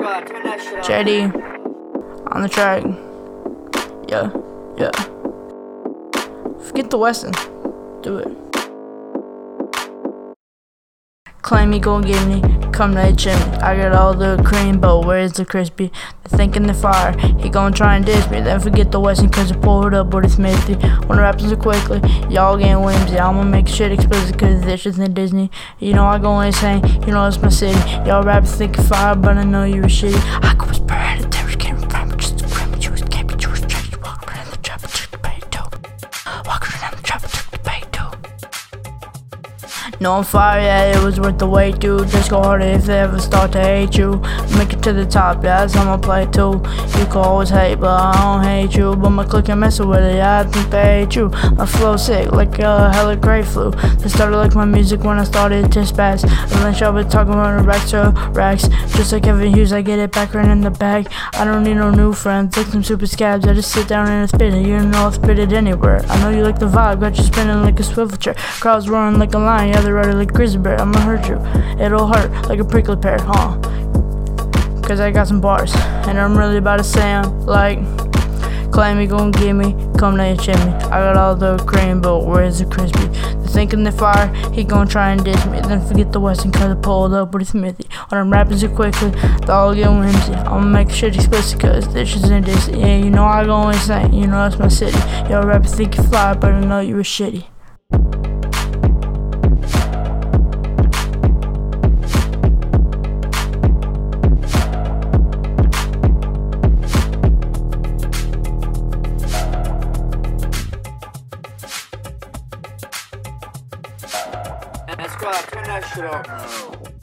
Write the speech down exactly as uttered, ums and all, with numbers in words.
J D on the track. Yeah, yeah. Forget the Westin. Do it. Claim he gon' give me, come to the chimney. I got all the cream, but where's the crispy? They're thinking the fire, he gon' try and diss me. Then forget the Westin, cause I pulled up with a Smithy. When it happens so quickly, y'all getting whimsy. I'ma make shit explicit, cause this isn't Disney. You know I go insane, you know it's my city. Y'all rappers thinking fire, but I know you were shitty. I could whisper at a terrorist came from, but just a friend, but you was can't be Jewish. Just walk around the trap and took the bait too. Walk around the trap and took the bait too. No, I'm fire, yeah, it was worth the wait, dude. Just go harder if they ever start to hate you. Make it to the top, yeah, that's how I'ma play too. You can always hate, but I don't hate you. But my clique ain't messing with it, yeah, I think they hate you. My flow sick, like a hella great flu. They started like my music when I started to spaz. And then y'all been talking about racks to racks. Just like Kevin Hughes, I get it back right in the bag. I don't need no new friends, like some super scabs. I just sit down and spit it, you know I'll spit it anywhere. I know you like the vibe, got you spinning like a swivel chair. Crowds roaring like a lion, yeah, they're ready like grizzly bear. I'ma hurt you, it'll hurt like a prickly pear, huh? Cause I got some bars, and I'm really about to say 'em. Like, claim he gon' give me, come to your chimney. I got all the cream, but where's the crispy? They're thinking the fire, he gon' try and diss me. Then forget the Westin, cause I pulled up with a Smithy. When I'm rapping so quickly, they all get whimsy. I'ma make shit explicit, cause this isn't Disney. Yeah, you know I go insane, you know that's my city. Y'all rappers think you fly, but I know you were shitty. Let's go, turn that shit up.